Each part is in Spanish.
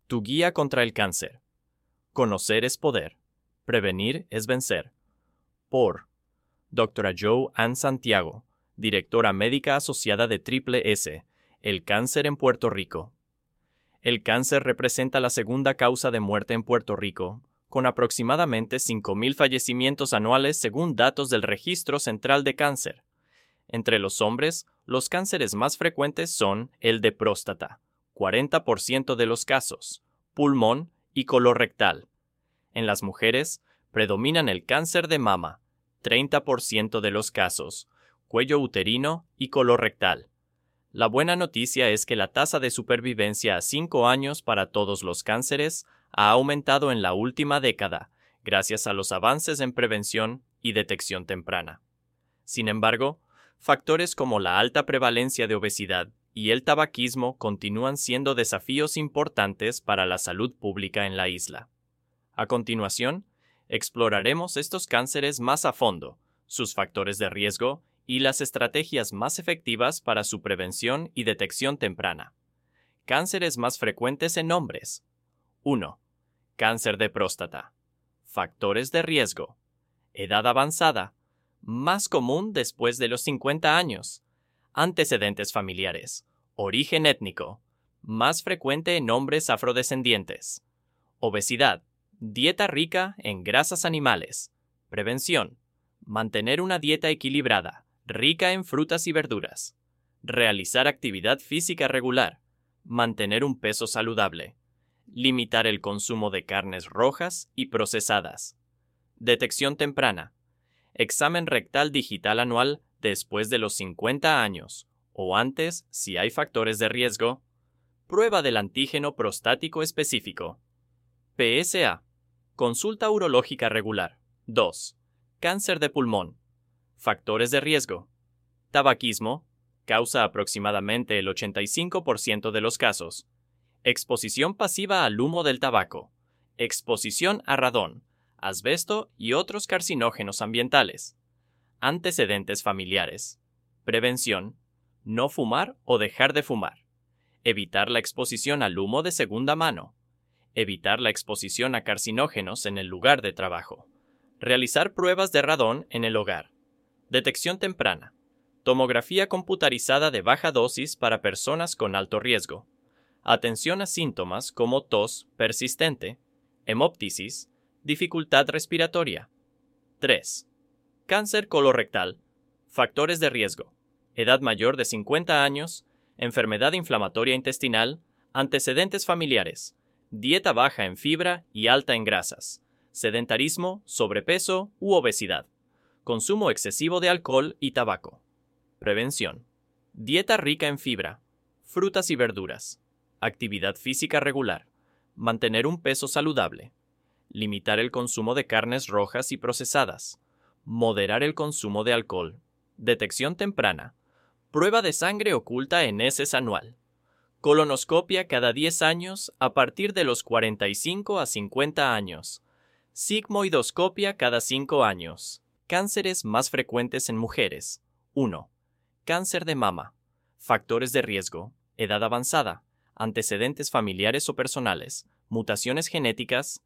Tu guía contra el cáncer. Conocer es poder. Prevenir es vencer. Por Dra. Jo Ann Santiago, directora médica asociada de Triple S, el cáncer en Puerto Rico. El cáncer representa la segunda causa de muerte en Puerto Rico, con aproximadamente 5,000 fallecimientos anuales según datos del Registro Central de Cáncer. Entre los hombres, los cánceres más frecuentes son el de próstata, 40% de los casos, pulmón y colorectal. En las mujeres, predominan el cáncer de mama, 30% de los casos, cuello uterino y colorectal. La buena noticia es que la tasa de supervivencia a 5 años para todos los cánceres ha aumentado en la última década, gracias a los avances en prevención y detección temprana. Sin embargo, factores como la alta prevalencia de obesidad y el tabaquismo continúan siendo desafíos importantes para la salud pública en la isla. A continuación, exploraremos estos cánceres más a fondo, sus factores de riesgo y las estrategias más efectivas para su prevención y detección temprana. Cánceres más frecuentes en hombres. 1. Cáncer de próstata. Factores de riesgo. Edad avanzada. Más común después de los 50 años. Antecedentes familiares. Origen étnico. Más frecuente en hombres afrodescendientes. Obesidad. Dieta rica en grasas animales. Prevención. Mantener una dieta equilibrada, rica en frutas y verduras. Realizar actividad física regular. Mantener un peso saludable. Limitar el consumo de carnes rojas y procesadas. Detección temprana. Examen rectal digital anual después de los 50 años, o antes si hay factores de riesgo. Prueba del antígeno prostático específico. PSA. Consulta urológica regular. 2. Cáncer de pulmón. Factores de riesgo. Tabaquismo. Causa aproximadamente el 85% de los casos. Exposición pasiva al humo del tabaco. Exposición a radón, asbesto y otros carcinógenos ambientales. Antecedentes familiares. Prevención. No fumar o dejar de fumar. Evitar la exposición al humo de segunda mano. Evitar la exposición a carcinógenos en el lugar de trabajo. Realizar pruebas de radón en el hogar. Detección temprana. Tomografía computarizada de baja dosis para personas con alto riesgo. Atención a síntomas como tos persistente, hemoptisis, dificultad respiratoria. 3. Cáncer colorectal. Factores de riesgo. Edad mayor de 50 años, enfermedad inflamatoria intestinal, antecedentes familiares, dieta baja en fibra y alta en grasas, sedentarismo, sobrepeso u obesidad, consumo excesivo de alcohol y tabaco. Prevención. Dieta rica en fibra, frutas y verduras, actividad física regular, mantener un peso saludable, limitar el consumo de carnes rojas y procesadas, moderar el consumo de alcohol, detección temprana, prueba de sangre oculta en heces anual. Colonoscopia cada 10 años a partir de los 45 a 50 años. Sigmoidoscopia cada 5 años. Cánceres más frecuentes en mujeres. 1. Cáncer de mama. Factores de riesgo. Edad avanzada. Antecedentes familiares o personales. Mutaciones genéticas.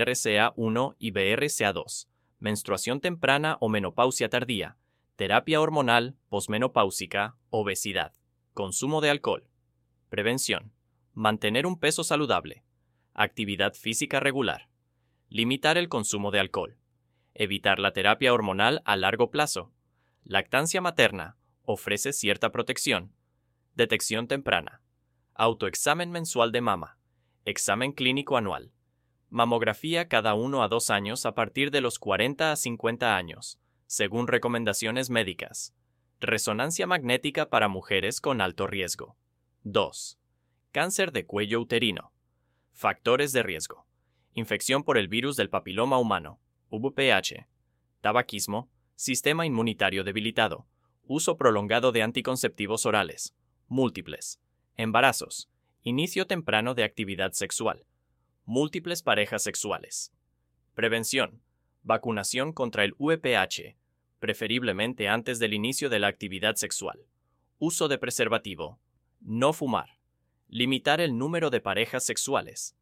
BRCA1 y BRCA2. Menstruación temprana o menopausia tardía. Terapia hormonal, posmenopáusica, obesidad. Consumo de alcohol. Prevención. Mantener un peso saludable. Actividad física regular. Limitar el consumo de alcohol. Evitar la terapia hormonal a largo plazo. Lactancia materna. Ofrece cierta protección. Detección temprana. Autoexamen mensual de mama. Examen clínico anual. Mamografía cada 1 a 2 años a partir de los 40 a 50 años, según recomendaciones médicas. Resonancia magnética para mujeres con alto riesgo. 2. Cáncer de cuello uterino. Factores de riesgo. Infección por el virus del papiloma humano, VPH. Tabaquismo. Sistema inmunitario debilitado. Uso prolongado de anticonceptivos orales. Múltiples. Embarazos. Inicio temprano de actividad sexual. Múltiples parejas sexuales. Prevención. Vacunación contra el VPH, preferiblemente antes del inicio de la actividad sexual. Uso de preservativo. No fumar. Limitar el número de parejas sexuales.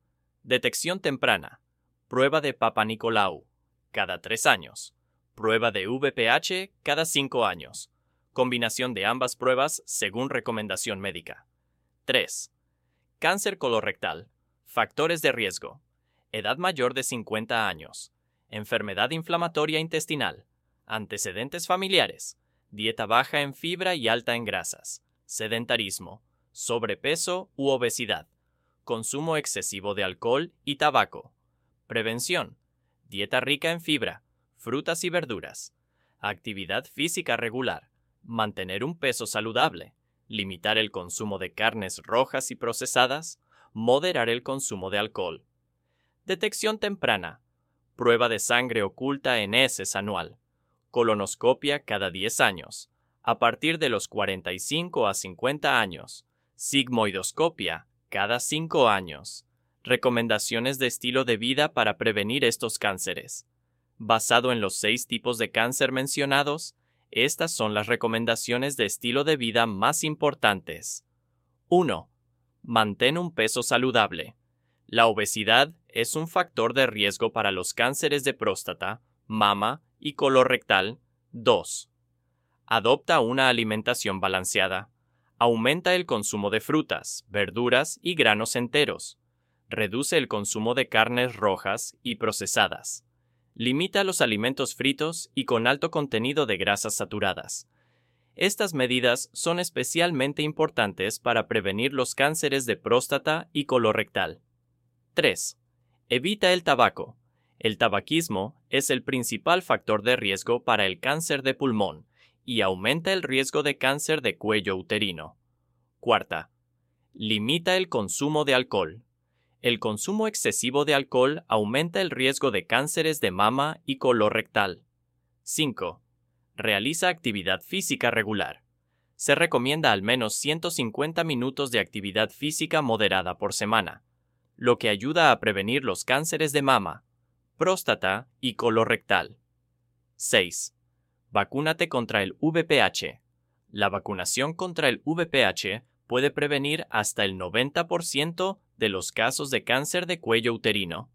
Detección temprana. Prueba de Papa Nicolau, cada 3 años. Prueba de VPH cada 5 años. Combinación de ambas pruebas según recomendación médica. 3. Cáncer colorectal. Factores de riesgo. Edad mayor de 50 años. Enfermedad inflamatoria intestinal. Antecedentes familiares. Dieta baja en fibra y alta en grasas. Sedentarismo. Sobrepeso u obesidad. Consumo excesivo de alcohol y tabaco. Prevención. Dieta rica en fibra, frutas y verduras. Actividad física regular. Mantener un peso saludable. Limitar el consumo de carnes rojas y procesadas. Moderar el consumo de alcohol. Detección temprana. Prueba de sangre oculta en heces anual. Colonoscopia cada 10 años. A partir de los 45 a 50 años. Sigmoidoscopia cada 5 años. Recomendaciones de estilo de vida para prevenir estos cánceres. Basado en los 6 tipos de cáncer mencionados, estas son las recomendaciones de estilo de vida más importantes. 1. Mantén un peso saludable. La obesidad es un factor de riesgo para los cánceres de próstata, mama y colorectal. 2. Adopta una alimentación balanceada. Aumenta el consumo de frutas, verduras y granos enteros. Reduce el consumo de carnes rojas y procesadas. Limita los alimentos fritos y con alto contenido de grasas saturadas. Estas medidas son especialmente importantes para prevenir los cánceres de próstata y colorectal. 3. Evita el tabaco. El tabaquismo es el principal factor de riesgo para el cáncer de pulmón y aumenta el riesgo de cáncer de cuello uterino. 4. Limita el consumo de alcohol. El consumo excesivo de alcohol aumenta el riesgo de cánceres de mama y colorectal. 5. Realiza actividad física regular. Se recomienda al menos 150 minutos de actividad física moderada por semana, lo que ayuda a prevenir los cánceres de mama, próstata y colorectal. 6. Vacúnate contra el VPH. La vacunación contra el VPH puede prevenir hasta el 90% de los casos de cáncer de cuello uterino.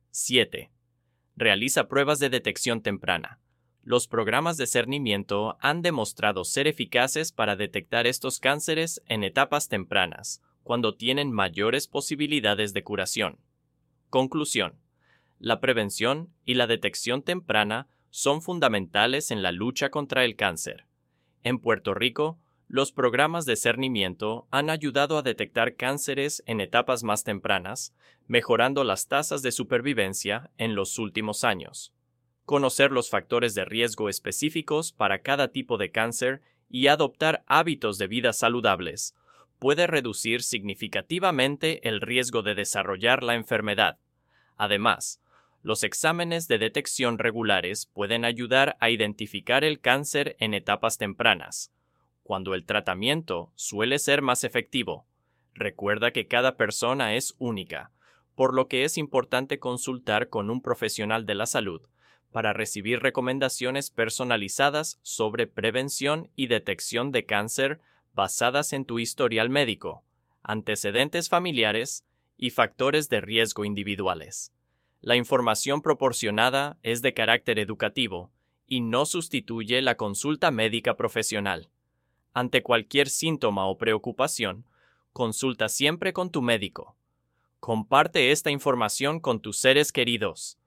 7. Realiza pruebas de detección temprana. Los programas de cernimiento han demostrado ser eficaces para detectar estos cánceres en etapas tempranas, cuando tienen mayores posibilidades de curación. Conclusión. La prevención y la detección temprana son fundamentales en la lucha contra el cáncer. En Puerto Rico, los programas de cernimiento han ayudado a detectar cánceres en etapas más tempranas, mejorando las tasas de supervivencia en los últimos años. Conocer los factores de riesgo específicos para cada tipo de cáncer y adoptar hábitos de vida saludables puede reducir significativamente el riesgo de desarrollar la enfermedad. Además, los exámenes de detección regulares pueden ayudar a identificar el cáncer en etapas tempranas, cuando el tratamiento suele ser más efectivo. Recuerda que cada persona es única, por lo que es importante consultar con un profesional de la salud para recibir recomendaciones personalizadas sobre prevención y detección de cáncer basadas en tu historial médico, antecedentes familiares y factores de riesgo individuales. La información proporcionada es de carácter educativo y no sustituye la consulta médica profesional. Ante cualquier síntoma o preocupación, consulta siempre con tu médico. Comparte esta información con tus seres queridos.